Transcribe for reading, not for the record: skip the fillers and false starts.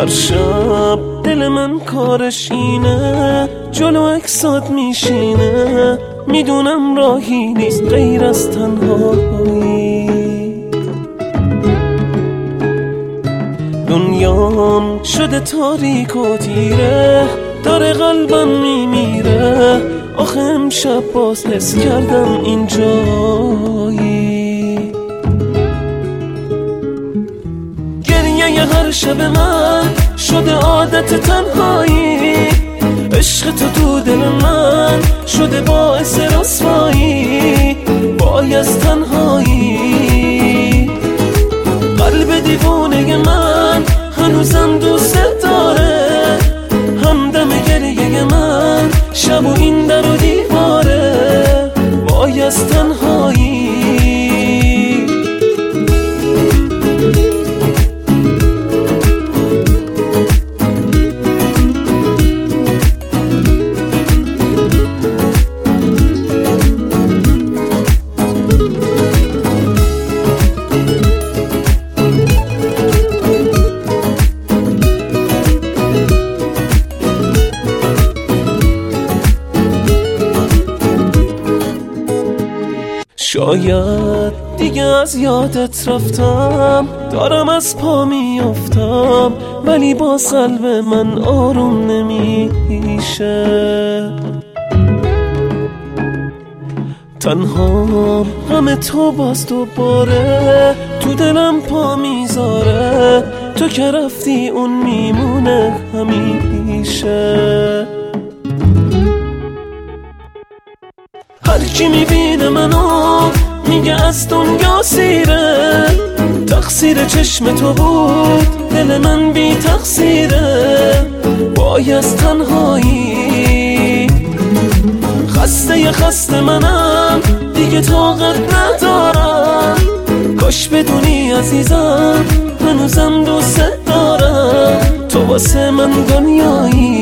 هر شب دل من کارش اینه، جلو اکسات میشینه، میدونم راهی نیست غیر از تنهایی. دنیام شده تاریک و تیره، داره قلبم میمیره، آخه امشب باز حس کردم اینجایی. گریه هر شب من شده عادت تنهایی، عشق تو دل من شده باعث رسوایی، وای از تنهایی. قلب دیوانه من هنوزم دوست داره، همدم گریه من شب و این در و دیواره، وای از تنهایی. شاید دیگه از یادت رفتم، دارم از پا میافتم، ولی باز قلب من آروم نمیشه. تنها غم تو باز دوباره تو دلم پا میذاره، تو که رفتی اون میمونه همیشه. هر کی میبینه منو میگه از دنیا سیره، تقصیر چشم تو بود دل من بی تقصیره، وای از تنهایی. خسته منم دیگه طاقت ندارم، کاش بدونی عزیزم هنوزم دوست دارم، تو واسه من دنیایی.